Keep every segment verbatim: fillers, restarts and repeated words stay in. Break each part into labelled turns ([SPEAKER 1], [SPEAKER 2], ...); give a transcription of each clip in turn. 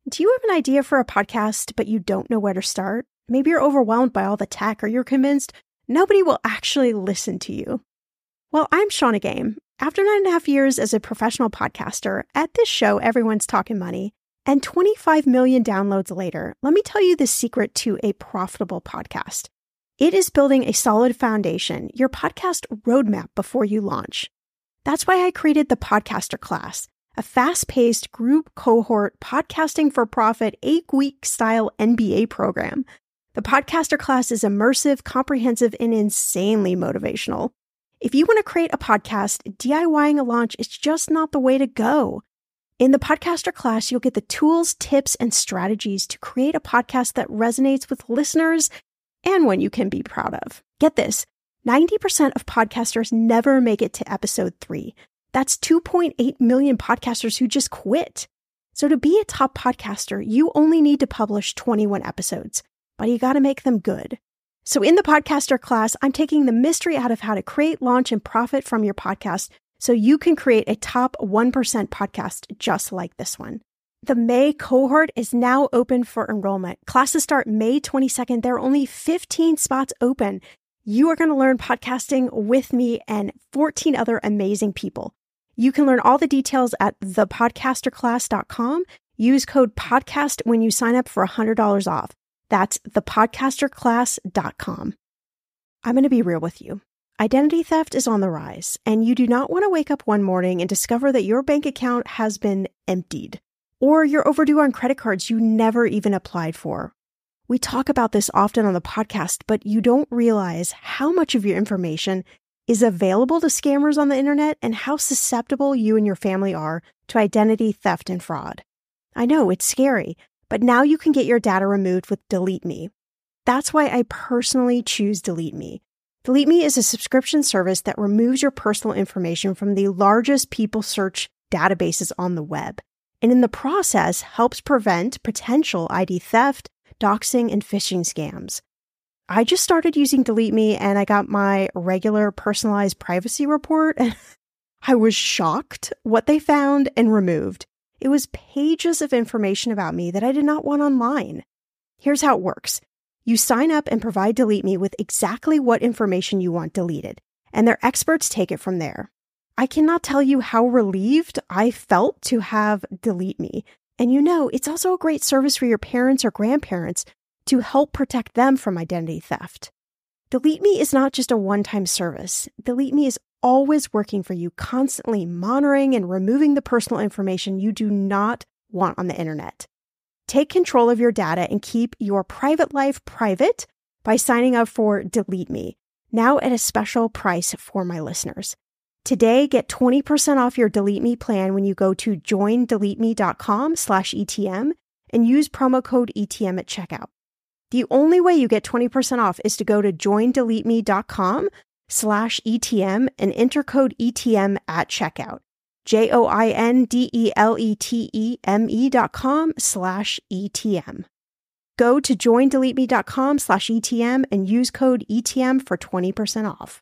[SPEAKER 1] Do you have an idea for a podcast, but you don't know where to start? Maybe you're overwhelmed by all the tech, or you're convinced nobody will actually listen to you. Well, I'm Shannah Game. After nine and a half years as a professional podcaster, at this show, everyone's talking money, and twenty-five million downloads later, let me tell you the secret to a profitable podcast. It is building a solid foundation, your podcast roadmap before you launch. That's why I created the Podcaster Class, a fast-paced group cohort podcasting for profit eight-week style M B A program. The Podcaster Class is immersive, comprehensive, and insanely motivational. If you want to create a podcast, DIYing a launch is just not the way to go. In the Podcaster Class, you'll get the tools, tips, and strategies to create a podcast that resonates with listeners and one you can be proud of. Get this, ninety percent of podcasters never make it to episode three. That's two point eight million podcasters who just quit. So to be a top podcaster, you only need to publish twenty-one episodes, but you got to make them good. So in the Podcaster Class, I'm taking the mystery out of how to create, launch, and profit from your podcast so you can create a top one percent podcast just like this one. The May cohort is now open for enrollment. Classes start May twenty-second. There are only fifteen spots open. You are going to learn podcasting with me and fourteen other amazing people. You can learn all the details at the podcaster class dot com. Use code PODCAST when you sign up for one hundred dollars off. That's the podcaster class dot com. I'm going to be real with you. Identity theft is on the rise, and you do not want to wake up one morning and discover that your bank account has been emptied, or you're overdue on credit cards you never even applied for. We talk about this often on the podcast, but you don't realize how much of your information is available to scammers on the internet and how susceptible you and your family are to identity theft and fraud. I know it's scary, but now you can get your data removed with Delete Me. That's why I personally choose Delete Me. Delete Me is a subscription service that removes your personal information from the largest people search databases on the web, and in the process helps prevent potential I D theft, doxing, and phishing scams. I just started using Delete Me and I got my regular personalized privacy report and I was shocked what they found and removed. It was pages of information about me that I did not want online. Here's how it works. You sign up and provide Delete Me with exactly what information you want deleted, and their experts take it from there. I cannot tell you how relieved I felt to have Delete Me. And you know, it's also a great service for your parents or grandparents to help protect them from identity theft. Delete Me is not just a one-time service. Delete Me is always working for you, constantly monitoring and removing the personal information you do not want on the internet. Take control of your data and keep your private life private by signing up for Delete Me, now at a special price for my listeners. Today, get twenty percent off your Delete Me plan when you go to join delete me dot com slash E T M and use promo code E T M at checkout. The only way you get twenty percent off is to go to join delete me dot com slash E T M and enter code E T M at checkout. J O I N D E L E T E M E dot com slash E T M. Go to join delete me dot com slash E T M and use code E T M for twenty percent off.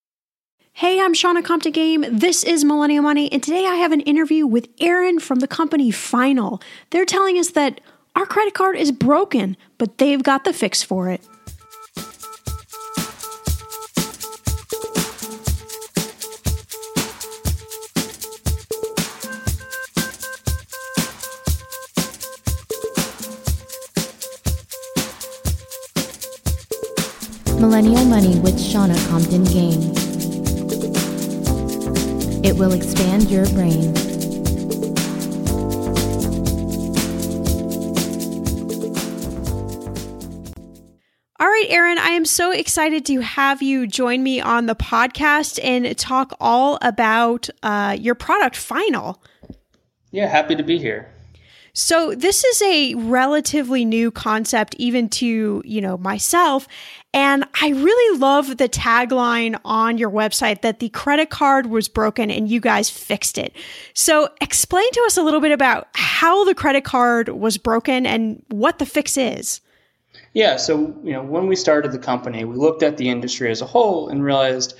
[SPEAKER 1] Hey, I'm Shannah Compton Game. This is Millennial Money, and today I have an interview with Aaron from the company Final. They're telling us that our credit card is broken, but they've got the fix for it.
[SPEAKER 2] Millennial Money with Shannah Compton Game. It will expand your brain.
[SPEAKER 1] All right, Aaron, I am so excited to have you join me on the podcast and talk all about uh, your product, Final.
[SPEAKER 3] Yeah, happy to be here.
[SPEAKER 1] So this is a relatively new concept even to, you know, myself. And I really love the tagline on your website that the credit card was broken and you guys fixed it. So explain to us a little bit about how the credit card was broken and what the fix is.
[SPEAKER 3] Yeah, so you know, when we started the company, we looked at the industry as a whole and realized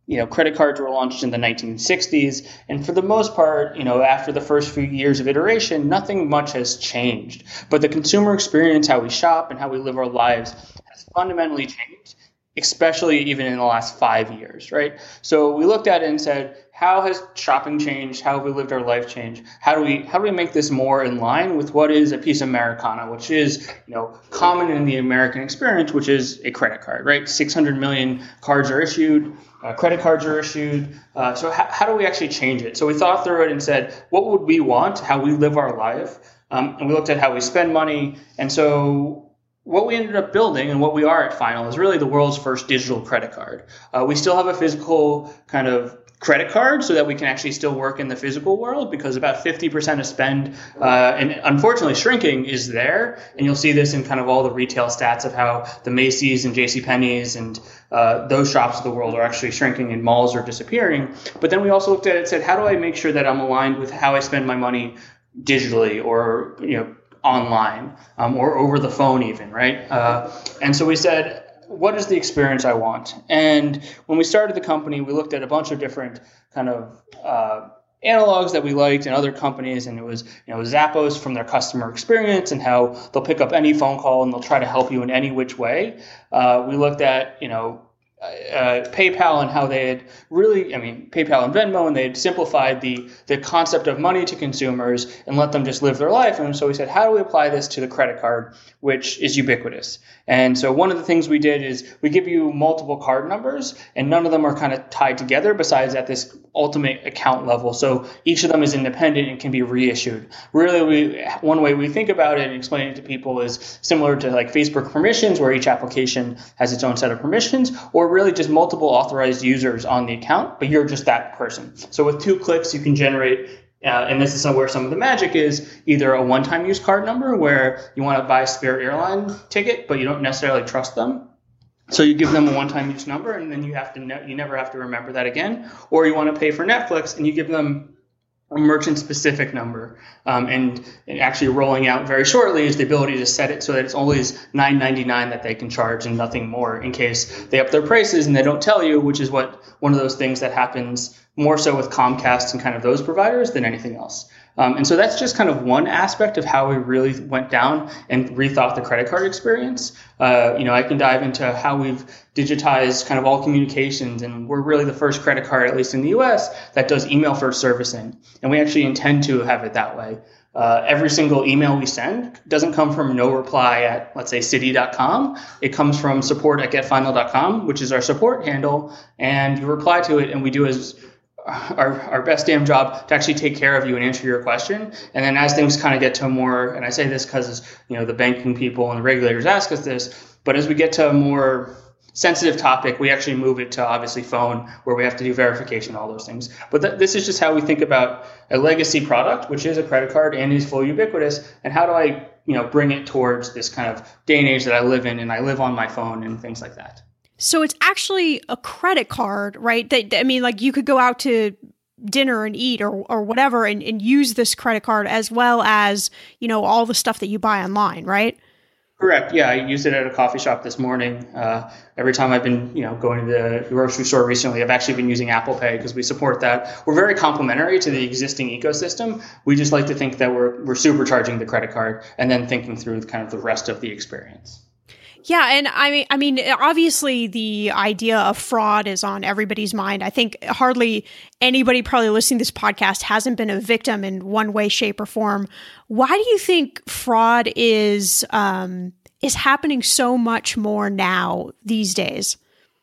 [SPEAKER 3] you know, credit cards were launched in the nineteen sixties. And for the most part, you know, after the first few years of iteration, nothing much has changed. But the consumer experience, how we shop and how we live our lives has fundamentally changed, especially even in the last five years, right? So we looked at it and said, how has shopping changed? How have we lived our life changed? How do we how do we make this more in line with what is a piece of Americana, which is, you know, common in the American experience, which is a credit card, right? six hundred million cards are issued, uh, credit cards are issued. Uh, so how, how do we actually change it? So we thought through it and said, what would we want? How we live our life? Um, and we looked at how we spend money. And so what we ended up building and what we are at Final is really the world's first digital credit card. Uh, we still have a physical kind of credit card so that we can actually still work in the physical world, because about fifty percent of spend, uh, and unfortunately shrinking, is there. And you'll see this in kind of all the retail stats of how the Macy's and JCPenney's and uh, those shops of the world are actually shrinking and malls are disappearing. But then we also looked at it and said, how do I make sure that I'm aligned with how I spend my money digitally, or, you know, online, um, or over the phone even, right? Uh, and so we said, what is the experience I want? And when we started the company, we looked at a bunch of different kind of uh, analogs that we liked in other companies, and it was, you know, Zappos from their customer experience and how they'll pick up any phone call and they'll try to help you in any which way. Uh, we looked at, you know, Uh, PayPal and how they had really, I mean, PayPal and Venmo, and they had simplified the the concept of money to consumers and let them just live their life. And so we said, how do we apply this to the credit card, which is ubiquitous? And so one of the things we did is we give you multiple card numbers, and none of them are kind of tied together besides at this ultimate account level. So each of them is independent and can be reissued. Really, we one way we think about it and explain it to people is similar to like Facebook permissions, where each application has its own set of permissions, or really just multiple authorized users on the account, but you're just that person. So with two clicks, you can generate, uh, and this is where some of the magic is, either a one-time use card number where you want to buy a Spirit airline ticket, but you don't necessarily trust them. So you give them a one-time use number, and then you have to ne- you never have to remember that again. Or you want to pay for Netflix, and you give them a merchant-specific number. Um, and, and actually rolling out very shortly is the ability to set it so that it's always nine ninety-nine that they can charge and nothing more, in case they up their prices and they don't tell you, which is what one of those things that happens more so with Comcast and kind of those providers than anything else. Um, and so that's just kind of one aspect of how we really went down and rethought the credit card experience. Uh, you know, I can dive into how we've digitized kind of all communications, and we're really the first credit card, at least in the U S, that does email first servicing. And we actually intend to have it that way. Uh, every single email we send doesn't come from no reply at, let's say, citi dot com. It comes from support at get final dot com, which is our support handle. And you reply to it, and we do as Our, our best damn job to actually take care of you and answer your question. And then as things kind of get to a more, and I say this because, you know, the banking people and the regulators ask us this, but as we get to a more sensitive topic, we actually move it to obviously phone, where we have to do verification, all those things. But th- this is just how we think about a legacy product, which is a credit card and is fully ubiquitous. And how do I, you know, bring it towards this kind of day and age that I live in, and I live on my phone and things like that.
[SPEAKER 1] So it's actually a credit card, right? That, I mean, like you could go out to dinner and eat or or whatever and, and use this credit card, as well as, you know, all the stuff that you buy online, right?
[SPEAKER 3] Correct. Yeah, I used it at a coffee shop this morning. Uh, every time I've been, you know, going to the grocery store recently, I've actually been using Apple Pay because we support that. We're very complementary to the existing ecosystem. We just like to think that we're we're supercharging the credit card and then thinking through kind of the rest of the experience.
[SPEAKER 1] Yeah, and I mean, I mean, obviously, the idea of fraud is on everybody's mind. I think hardly anybody probably listening to this podcast hasn't been a victim in one way, shape, or form. Why do you think fraud is um, is happening so much more now these days?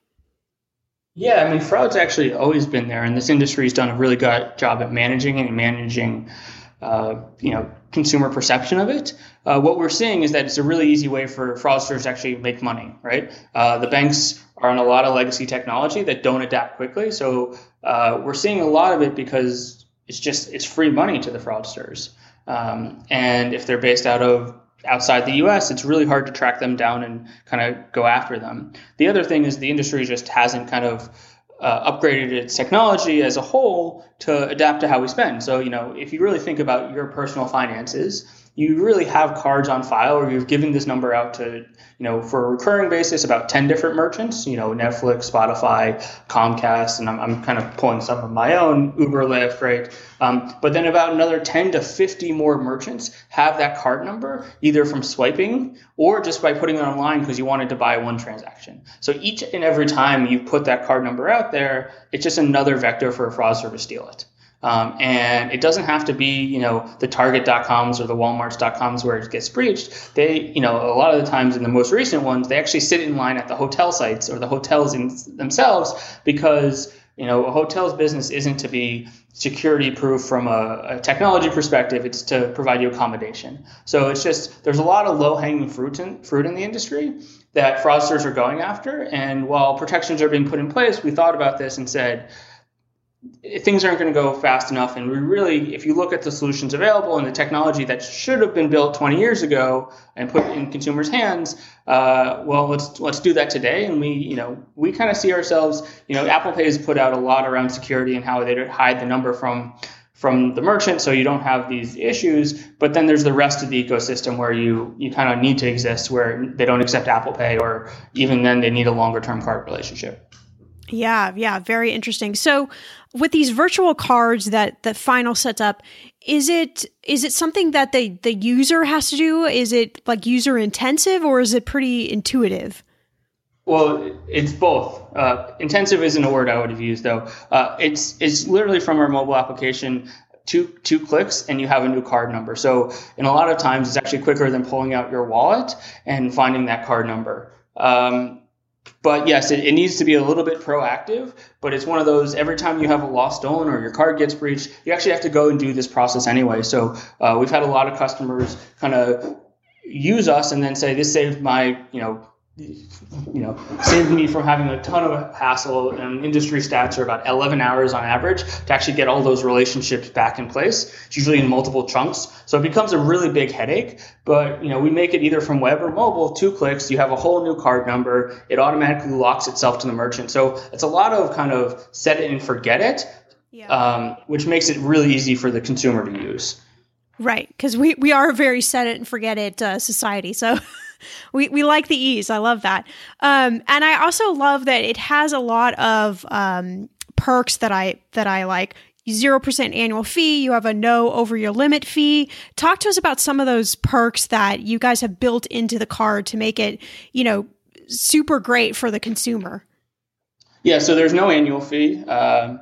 [SPEAKER 3] Yeah, I mean, fraud's actually always been there, and this industry has done a really good job at managing it and managing, uh, you know, consumer perception of it. Uh, what we're seeing is that it's a really easy way for fraudsters to actually make money, right? Uh, the banks are on a lot of legacy technology that don't adapt quickly. So uh, we're seeing a lot of it because it's just, it's free money to the fraudsters. Um, and if they're based out of outside the U S, it's really hard to track them down and kind of go after them. The other thing is the industry just hasn't kind of Uh, upgraded its technology as a whole to adapt to how we spend. So, you know, if you really think about your personal finances, you really have cards on file, or you've given this number out to, you know, for a recurring basis, about ten different merchants, you know, Netflix, Spotify, Comcast, and I'm, I'm kind of pulling some of my own, Uber, Lyft, right? Um, but then about another ten to fifty more merchants have that card number, either from swiping or just by putting it online because you wanted to buy one transaction. So each and every time you put that card number out there, it's just another vector for a fraudster to steal it. Um, and it doesn't have to be, you know, the Target dot coms or the Walmarts dot coms where it gets breached. They, you know, a lot of the times in the most recent ones, they actually sit in line at the hotel sites or the hotels in themselves because, you know, a hotel's business isn't to be security proof from a, a technology perspective. It's to provide you accommodation. So it's just, there's a lot of low hanging fruit in, fruit in the industry that fraudsters are going after. And while protections are being put in place, we thought about this and said, things aren't going to go fast enough. And we really, if you look at the solutions available and the technology that should have been built twenty years ago and put in consumers' hands, uh, well, let's let's do that today. And we, you know, we kind of see ourselves, you know, Apple Pay has put out a lot around security and how they hide the number from from the merchant, so you don't have these issues. But then there's the rest of the ecosystem where you you kind of need to exist, where they don't accept Apple Pay, or even then they need a longer term card relationship.
[SPEAKER 1] Yeah, yeah, very interesting. So with these virtual cards that that Final sets up, is it is it something that the, the user has to do? Is it like user intensive, or is it pretty intuitive?
[SPEAKER 3] Well, it's both. Uh, intensive isn't a word I would have used, though. Uh, it's it's literally from our mobile application. Two two clicks and you have a new card number. So in a lot of times, it's actually quicker than pulling out your wallet and finding that card number. Um, But yes, it, it needs to be a little bit proactive, but it's one of those, every time you have a lost stolen or your card gets breached, you actually have to go and do this process anyway. So uh, we've had a lot of customers kind of use us and then say, this saved my, you know, you know, saved me from having a ton of hassle. And industry stats are about eleven hours on average to actually get all those relationships back in place. It's usually in multiple chunks. So it becomes a really big headache. But, you know, we make it either from web or mobile, two clicks, you have a whole new card number. It automatically locks itself to the merchant. So it's a lot of kind of set it and forget it, yeah. um, which makes it really easy for the consumer to use.
[SPEAKER 1] Right. Because we, we are a very set it and forget it uh, society. So we, we like the ease. I love that. Um, and I also love that it has a lot of um, perks that I that I like. zero percent annual fee. You have a no over your limit fee. Talk to us about some of those perks that you guys have built into the card to make it, you know, super great for the consumer.
[SPEAKER 3] Yeah, so there's no annual fee. Um,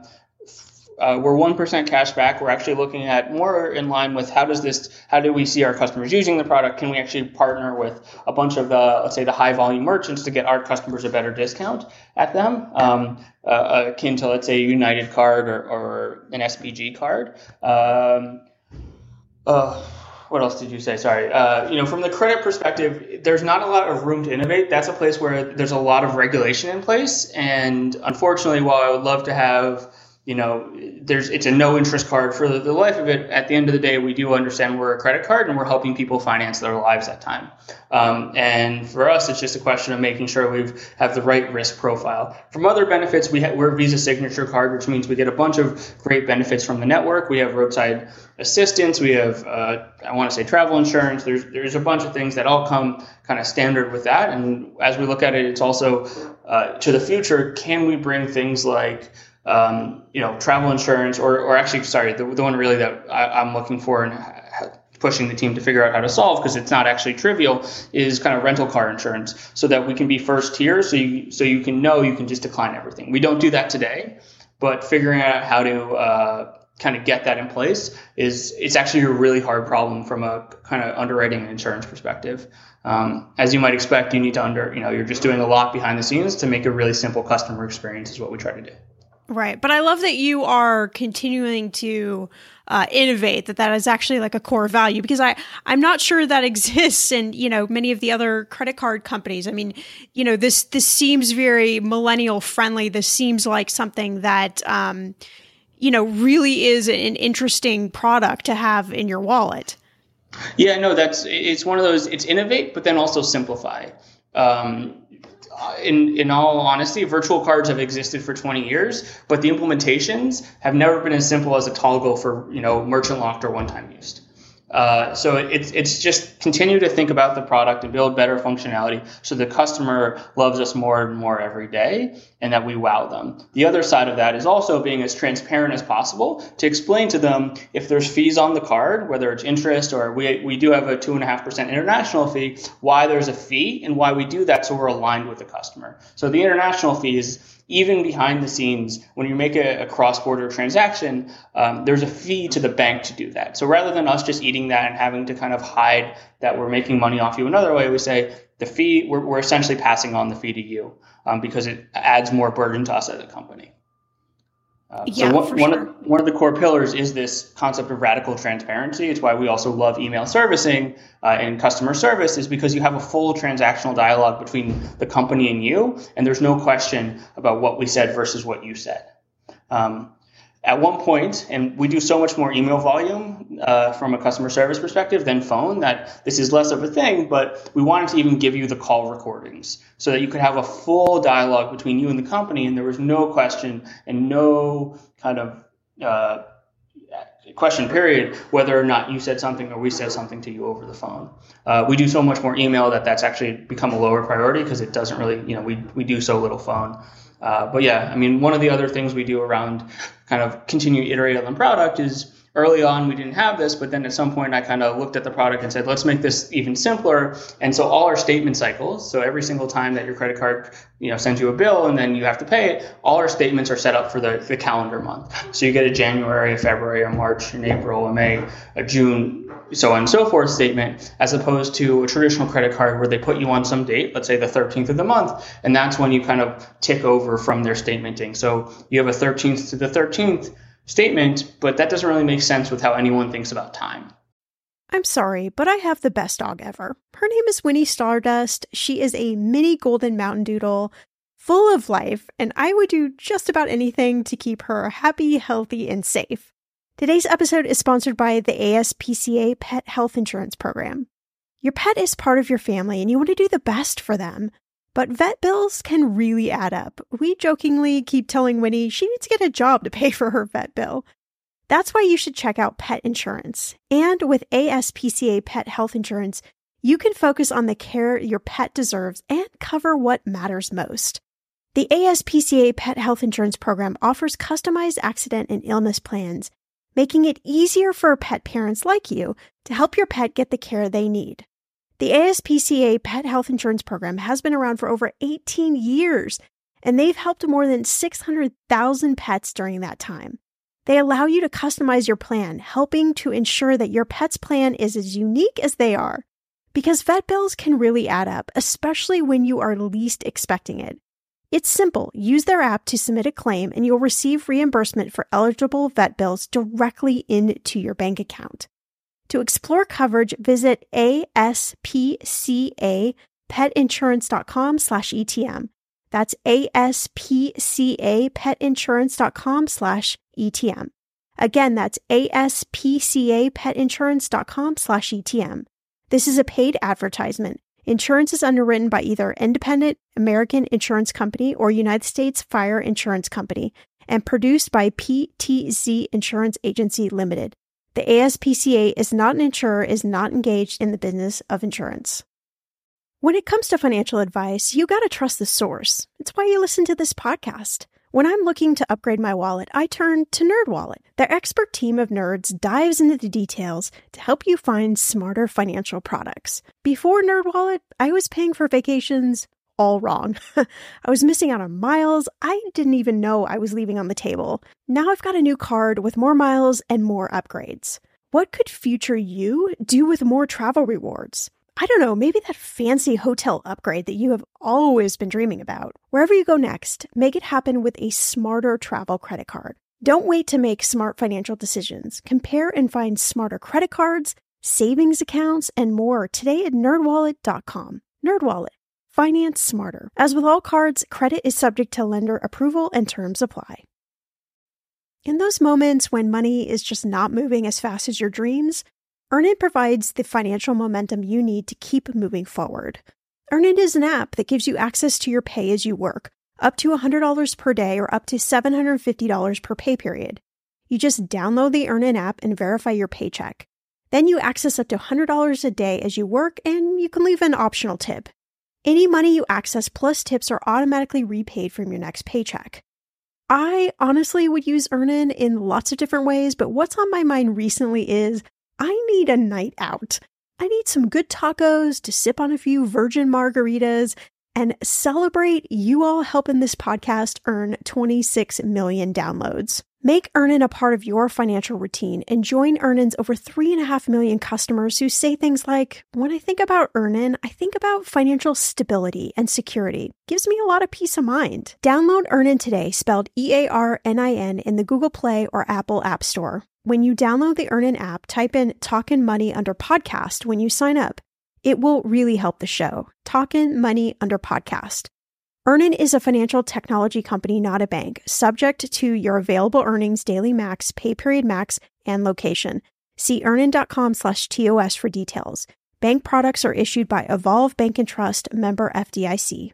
[SPEAKER 3] Uh, we're one percent cash back. We're actually looking at more in line with how does this, how do we see our customers using the product? Can we actually partner with a bunch of the, let's say, the high volume merchants to get our customers a better discount at them, um, uh, akin to, let's say, a United card or, or an S B G card. Um, uh, what else did you say? Sorry. Uh, you know, from the credit perspective, there's not a lot of room to innovate. That's a place where there's a lot of regulation in place. And unfortunately, while I would love to have, you know, there's it's a no interest card for the, the life of it. At the end of the day, we do understand we're a credit card and we're helping people finance their lives at time. Um, and for us, it's just a question of making sure we have the right risk profile. From other benefits, we ha- we're a Visa signature card, which means we get a bunch of great benefits from the network. We have roadside assistance. We have, uh, I want to say, travel insurance. There's there's a bunch of things that all come kind of standard with that. And as we look at it, it's also uh, to the future. Can we bring things like Um, you know, travel insurance, or, or actually, sorry, the, the one really that I, I'm looking for and pushing the team to figure out how to solve, because it's not actually trivial, is kind of rental car insurance, so that we can be first tier, so you so you can know you can just decline everything. We don't do that today, but figuring out how to uh, kind of get that in place is it's actually a really hard problem from a kind of underwriting and insurance perspective. Um, as you might expect, you need to under, you know, you're just doing a lot behind the scenes to make a really simple customer experience is what we try to do.
[SPEAKER 1] Right. But I love that you are continuing to uh, innovate, that that is actually like a core value, because I, I'm not sure that exists in, you know, many of the other credit card companies. I mean, you know, this, this seems very millennial friendly. This seems like something that, um, you know, really is an interesting product to have in your wallet.
[SPEAKER 3] Yeah, no, that's, it's one of those, it's innovate, but then also simplify. Um, In in all honesty, virtual cards have existed for twenty years, but the implementations have never been as simple as a toggle for, you know, merchant locked or one-time used. Uh, so it's it's just continue to think about the product and build better functionality so the customer loves us more and more every day and that we wow them. The other side of that is also being as transparent as possible to explain to them if there's fees on the card, whether it's interest or we we do have a two and a half percent international fee, why there's a fee and why we do that so we're aligned with the customer. So the international fee is even behind the scenes, when you make a, a cross-border transaction, um, there's a fee to the bank to do that. So rather than us just eating that and having to kind of hide that we're making money off you another way, we say the fee, we're, we're essentially passing on the fee to you um, because it adds more burden to us as a company. Uh,
[SPEAKER 1] yeah,
[SPEAKER 3] so one,
[SPEAKER 1] for
[SPEAKER 3] one,
[SPEAKER 1] sure.
[SPEAKER 3] of, one of the core pillars is this concept of radical transparency. It's why we also love email servicing uh, and customer service, is because you have a full transactional dialogue between the company and you, and there's no question about what we said versus what you said. Um, At one point, and we do so much more email volume uh, from a customer service perspective than phone, that this is less of a thing, but we wanted to even give you the call recordings so that you could have a full dialogue between you and the company, and there was no question and no kind of uh, question period whether or not you said something or we said something to you over the phone. Uh, we do so much more email that that's actually become a lower priority because it doesn't really, you know, we, we do so little phone. Uh, but yeah, I mean, one of the other things we do around kind of continue to iterate on the product is early on we didn't have this, but then at some point I kind of looked at the product and said, let's make this even simpler. And so all our statement cycles, so every single time that your credit card, you know, sends you a bill and then you have to pay it, all our statements are set up for the, the calendar month. So you get a January, a February, a March, an April, a May, a June, so on and so forth statement, as opposed to a traditional credit card where they put you on some date, let's say the thirteenth of the month, and that's when you kind of tick over from their statementing. So you have a thirteenth to the thirteenth statement, but that doesn't really make sense with how anyone thinks about time.
[SPEAKER 1] I'm sorry, but I have the best dog ever. Her name is Winnie Stardust. She is a mini golden mountain doodle, full of life, and I would do just about anything to keep her happy, healthy, and safe. Today's episode is sponsored by the A S P C A Pet Health Insurance Program. Your pet is part of your family and you want to do the best for them, but vet bills can really add up. We jokingly keep telling Winnie she needs to get a job to pay for her vet bill. That's why you should check out pet insurance. And with A S P C A Pet Health Insurance, you can focus on the care your pet deserves and cover what matters most. The A S P C A Pet Health Insurance Program offers customized accident and illness plans, making it easier for pet parents like you to help your pet get the care they need. The A S P C A Pet Health Insurance Program has been around for over eighteen years, and they've helped more than six hundred thousand pets during that time. They allow you to customize your plan, helping to ensure that your pet's plan is as unique as they are. Because vet bills can really add up, especially when you are least expecting it. It's simple. Use their app to submit a claim and you'll receive reimbursement for eligible vet bills directly into your bank account. To explore coverage, visit aspcapetinsurance.com slash ETM. That's aspcapetinsurance.com slash ETM. Again, that's aspcapetinsurance.com slash ETM. This is a paid advertisement. Insurance is underwritten by either Independent American Insurance Company or United States Fire Insurance Company and produced by P T Z Insurance Agency Limited. The A S P C A is not an insurer, is not engaged in the business of insurance. When it comes to financial advice, you gotta trust the source. It's why you listen to this podcast. When I'm looking to upgrade my wallet, I turn to NerdWallet. Their expert team of nerds dives into the details to help you find smarter financial products. Before NerdWallet, I was paying for vacations all wrong. I was missing out on miles I didn't even know I was leaving on the table. Now I've got a new card with more miles and more upgrades. What could future you do with more travel rewards? I don't know, maybe that fancy hotel upgrade that you have always been dreaming about. Wherever you go next, make it happen with a smarter travel credit card. Don't wait to make smart financial decisions. Compare and find smarter credit cards, savings accounts, and more today at nerd wallet dot com. NerdWallet. Finance smarter. As with all cards, credit is subject to lender approval and terms apply. In those moments when money is just not moving as fast as your dreams, Earnin provides the financial momentum you need to keep moving forward. Earnin is an app that gives you access to your pay as you work, up to one hundred dollars per day or up to seven hundred fifty dollars per pay period. You just download the Earnin app and verify your paycheck. Then you access up to one hundred dollars a day as you work, and you can leave an optional tip. Any money you access plus tips are automatically repaid from your next paycheck. I honestly would use Earnin in lots of different ways, but what's on my mind recently is I need a night out. I need some good tacos to sip on a few virgin margaritas and celebrate you all helping this podcast earn twenty-six million downloads. Make Earnin a part of your financial routine and join Earnin's over three and a half million customers who say things like, when I think about Earnin, I think about financial stability and security. Gives me a lot of peace of mind. Download Earnin today, spelled E A R N I N, in the Google Play or Apple App Store. When you download the Earnin app, type in Talkin' Money under podcast when you sign up. It will really help the show. Talkin' Money under podcast. Earnin is a financial technology company, not a bank, subject to your available earnings, daily max, pay period max, and location. See earnin.com slash TOS for details. Bank products are issued by Evolve Bank and Trust, member F D I C.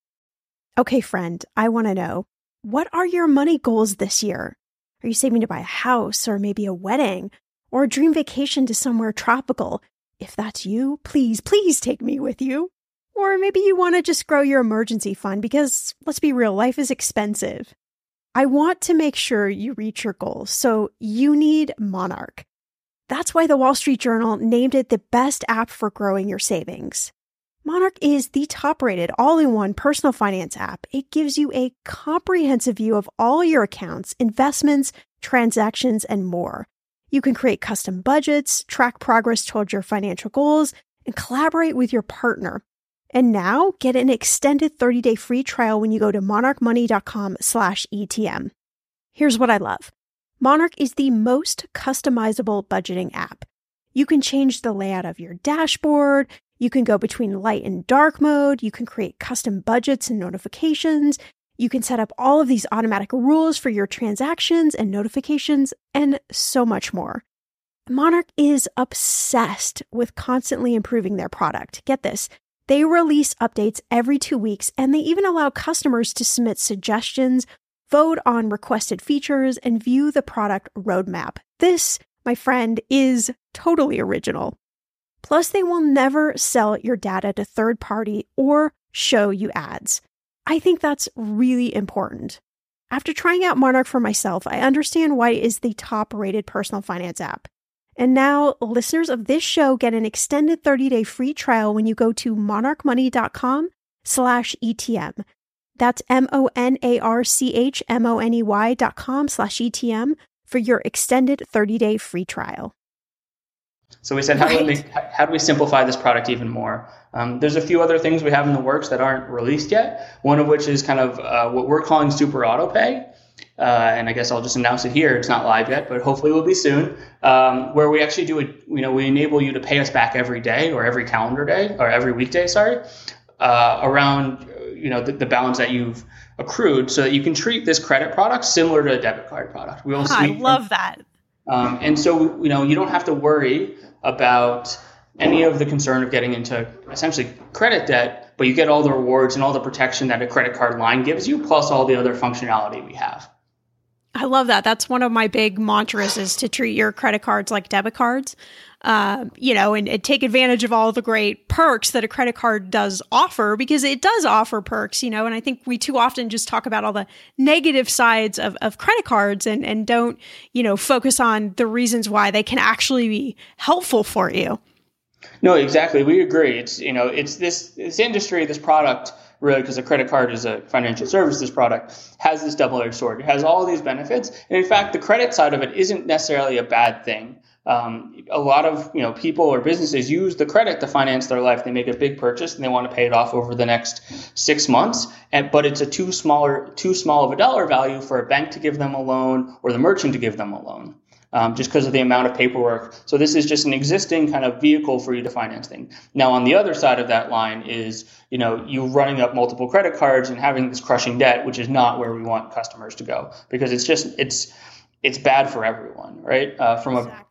[SPEAKER 1] Okay, friend, I want to know, what are your money goals this year? Are you saving to buy a house or maybe a wedding or a dream vacation to somewhere tropical? If that's you, please, please take me with you. Or maybe you want to just grow your emergency fund because, let's be real, life is expensive. I want to make sure you reach your goals, so you need Monarch. That's why the Wall Street Journal named it the best app for growing your savings. Monarch is the top-rated all-in-one personal finance app. It gives you a comprehensive view of all your accounts, investments, transactions, and more. You can create custom budgets, track progress towards your financial goals, and collaborate with your partner. And now, get an extended thirty-day free trial when you go to monarchmoney.com slash ETM. Here's what I love. Monarch is the most customizable budgeting app. You can change the layout of your dashboard. You can go between light and dark mode. You can create custom budgets and notifications. You can set up all of these automatic rules for your transactions and notifications, and so much more. Monarch is obsessed with constantly improving their product. Get this. They release updates every two weeks, and they even allow customers to submit suggestions, vote on requested features, and view the product roadmap. This, my friend, is totally original. Plus, they will never sell your data to third party or show you ads. I think that's really important. After trying out Monarch for myself, I understand why it is the top-rated personal finance app. And now, listeners of this show get an extended thirty-day free trial when you go to monarchmoney.com slash ETM. That's M-O-N-A-R-C-H-M-O-N-E-Y dot com slash ETM for your extended thirty-day free trial.
[SPEAKER 3] So we said, how, right. do we make, how do we simplify this product even more? Um, there's a few other things we have in the works that aren't released yet, one of which is kind of uh, what we're calling Super Auto Pay. Uh, and I guess I'll just announce it here. It's not live yet, but hopefully it will be soon, um, where we actually do it. You know, we enable you to pay us back every day or every calendar day or every weekday, sorry, uh, around, you know, the, the balance that you've accrued so that you can treat this credit product similar to a debit card product. We will
[SPEAKER 1] I love from, that.
[SPEAKER 3] Um, and so, you know, you don't have to worry about any of the concern of getting into essentially credit debt, but you get all the rewards and all the protection that a credit card line gives you, plus all the other functionality we have.
[SPEAKER 1] I love that. That's one of my big mantras, is to treat your credit cards like debit cards, uh, you know, and, and take advantage of all the great perks that a credit card does offer, because it does offer perks, you know, and I think we too often just talk about all the negative sides of, of credit cards and, and don't, you know, focus on the reasons why they can actually be helpful for you.
[SPEAKER 3] No, exactly. We agree. It's, you know, it's this, this industry, this product, really, because a credit card is a financial services product, has this double-edged sword. It has all these benefits. And in fact, the credit side of it isn't necessarily a bad thing. Um, a lot of, you know, people or businesses use the credit to finance their life. They make a big purchase and they want to pay it off over the next six months. And, but it's a too smaller, too small of a dollar value for a bank to give them a loan or the merchant to give them a loan. Um, just because of the amount of paperwork. So this is just an existing kind of vehicle for you to finance things. Now, on the other side of that line is, you know, you running up multiple credit cards and having this crushing debt, which is not where we want customers to go, because it's just, it's, it's bad for everyone, right? Uh, from exactly.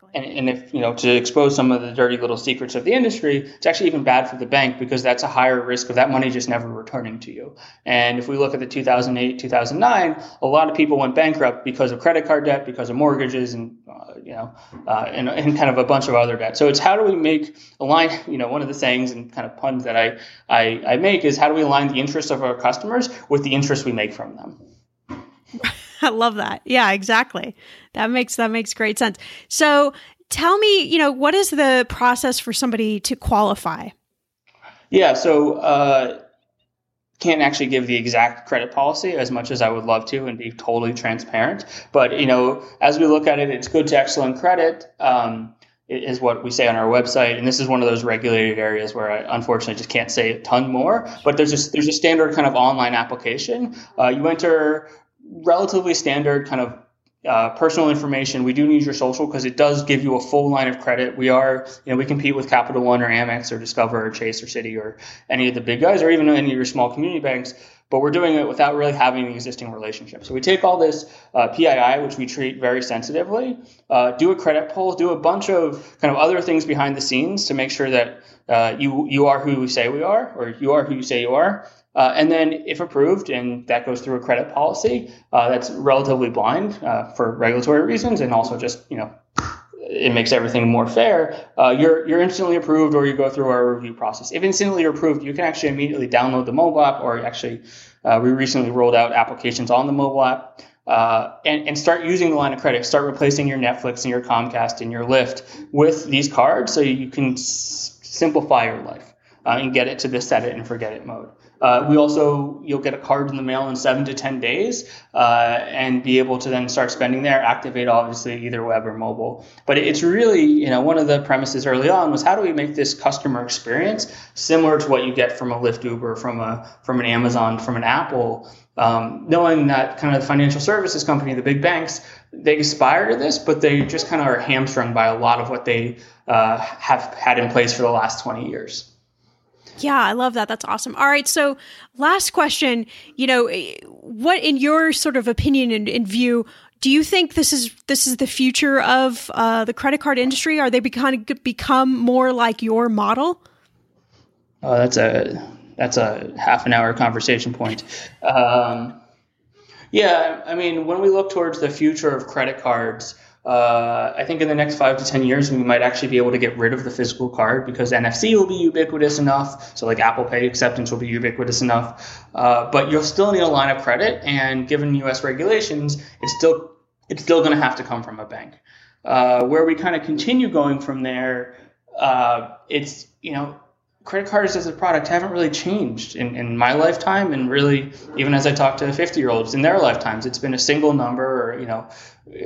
[SPEAKER 3] And, and if, you know, to expose some of the dirty little secrets of the industry, it's actually even bad for the bank because that's a higher risk of that money just never returning to you. And if we look at the two thousand eight, two thousand nine, a lot of people went bankrupt because of credit card debt, because of mortgages, and, uh, you know, uh, and, and kind of a bunch of other debt. So it's how do we make align, you know, one of the sayings and kind of puns that I, I, I make is how do we align the interests of our customers with the interest we make from them?
[SPEAKER 1] I love that. Yeah, exactly. That makes that makes great sense. So tell me, you know, what is the process for somebody to qualify?
[SPEAKER 3] Yeah, so uh, can't actually give the exact credit policy as much as I would love to and be totally transparent. But, you know, as we look at it, it's good to excellent credit. Um, is what we say on our website. And this is one of those regulated areas where I unfortunately just can't say a ton more. But there's a, there's a standard kind of online application. Uh, you enter relatively standard kind of uh, personal information. We do need your social because it does give you a full line of credit. We are, you know, we compete with Capital One or Amex or Discover or Chase or Citi or any of the big guys or even any of your small community banks. But we're doing it without really having an existing relationship. So we take all this uh, P I I, which we treat very sensitively, uh, do a credit pull, do a bunch of kind of other things behind the scenes to make sure that uh, you you are who we say we are, or you are who you say you are. Uh, and then if approved, and that goes through a credit policy uh, that's relatively blind uh, for regulatory reasons, and also just, you know, it makes everything more fair, uh, you're you're instantly approved, or you go through our review process. If instantly you're approved, you can actually immediately download the mobile app, or actually uh, we recently rolled out applications on the mobile app, uh, and, and start using the line of credit. Start replacing your Netflix and your Comcast and your Lyft with these cards so you can s- simplify your life uh, and get it to the set it and forget it mode. Uh, we also, you'll get a card in the mail in seven to ten days uh, and be able to then start spending there, activate obviously either web or mobile. But it's really, you know, one of the premises early on was how do we make this customer experience similar to what you get from a Lyft, Uber, from a from an Amazon, from an Apple, um, knowing that kind of the financial services company, the big banks, they aspire to this, but they just kind of are hamstrung by a lot of what they uh, have had in place for the last twenty years.
[SPEAKER 1] Yeah, I love that. That's awesome. All right. So last question, you know, what in your sort of opinion and, and view, do you think this is this is the future of uh, the credit card industry? Are they become, become more like your model?
[SPEAKER 3] Oh, that's a that's a half an hour conversation point. Um, yeah, I mean, when we look towards the future of credit cards, Uh, I think in the next five to ten years, we might actually be able to get rid of the physical card because N F C will be ubiquitous enough. So like Apple Pay acceptance will be ubiquitous enough. Uh, but you'll still need a line of credit. And given U S regulations, it's still it's still going to have to come from a bank. Uh, where we kind of continue going from there, uh, it's, you know, credit cards as a product haven't really changed in, in my lifetime, and really even as I talk to fifty year olds in their lifetimes, it's been a single number or, you know,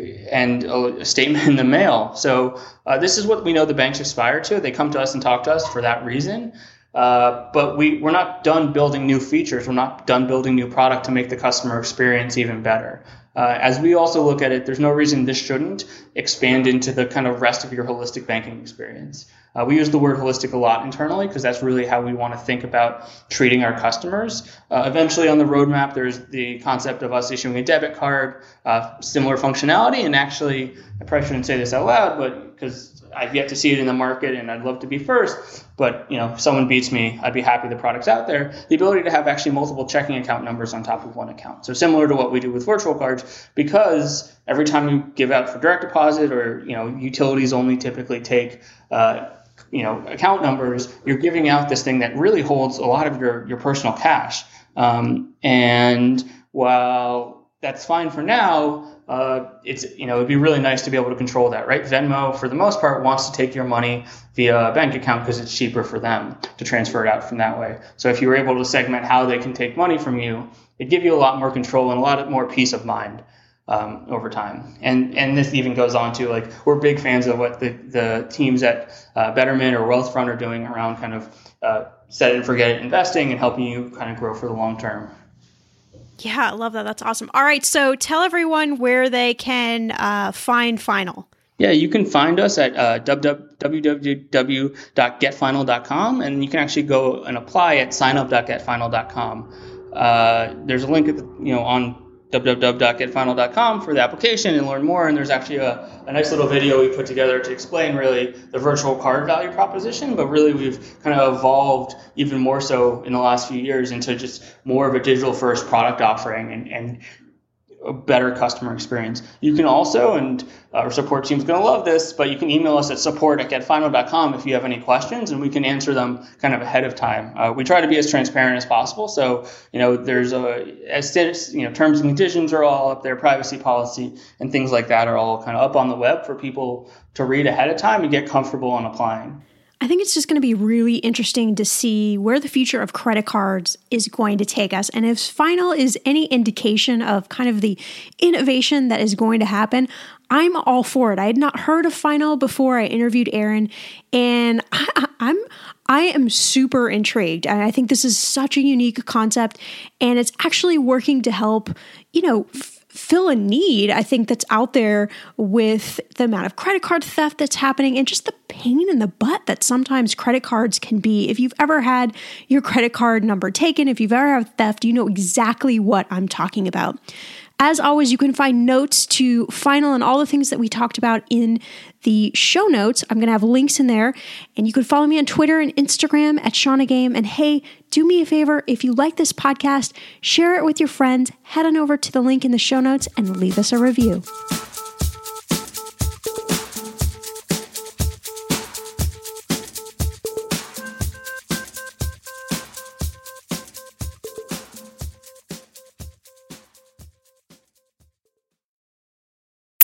[SPEAKER 3] and a statement in the mail. So uh, this is what we know the banks aspire to. They come to us and talk to us for that reason. Uh, but we, we're not done building new features. We're not done building new product to make the customer experience even better. Uh, as we also look at it, there's no reason this shouldn't expand into the kind of rest of your holistic banking experience. Uh, we use the word holistic a lot internally because that's really how we want to think about treating our customers. Uh, eventually on the roadmap, there's the concept of us issuing a debit card, uh, similar functionality. And actually, I probably shouldn't say this out loud, but because I've yet to see it in the market and I'd love to be first, but you know, if someone beats me, I'd be happy the product's out there. The ability to have actually multiple checking account numbers on top of one account. So similar to what we do with virtual cards, because every time you give out for direct deposit or, you know, utilities only typically take, uh, you know, account numbers, you're giving out this thing that really holds a lot of your, your personal cash. Um, and while that's fine for now, Uh, it's, you know, it'd be really nice to be able to control that, right? Venmo, for the most part, wants to take your money via a bank account because it's cheaper for them to transfer it out from that way. So if you were able to segment how they can take money from you, it'd give you a lot more control and a lot more peace of mind um, over time. And and this even goes on to, like, we're big fans of what the, the teams at uh, Betterment or Wealthfront are doing around kind of uh, set it and forget it investing and helping you kind of grow for the long term.
[SPEAKER 1] Yeah, I love that. That's awesome. All right. So tell everyone where they can uh, find Final.
[SPEAKER 3] Yeah, you can find us at uh, w w w dot get final dot com, and you can actually go and apply at sign up dot get final dot com. Uh, there's a link at the, you know, on w w w dot get final dot com for the application and learn more. And there's actually a, a nice little video we put together to explain really the virtual card value proposition, but really we've kind of evolved even more so in the last few years into just more of a digital first product offering and, and a better customer experience. You can also, and our support team's going to love this, but you can email us at support at get final dot com if you have any questions, and we can answer them kind of ahead of time. Uh, we try to be as transparent as possible. So, you know, there's a, as you know, terms and conditions are all up there, privacy policy and things like that are all kind of up on the web for people to read ahead of time and get comfortable in applying.
[SPEAKER 1] I think it's just going to be really interesting to see where the future of credit cards is going to take us. And if Final is any indication of kind of the innovation that is going to happen, I'm all for it. I had not heard of Final before I interviewed Aaron, and I, I'm I am super intrigued. And I think this is such a unique concept, and it's actually working to help, you know, f- fill a need, I think, that's out there with the amount of credit card theft that's happening and just the pain in the butt that sometimes credit cards can be. If you've ever had your credit card number taken, if you've ever had theft, you know exactly what I'm talking about. As always, you can find notes to Final and all the things that we talked about in the show notes. I'm going to have links in there, and you can follow me on Twitter and Instagram at Shauna Game. And hey, do me a favor, if you like this podcast, share it with your friends, head on over to the link in the show notes and leave us a review.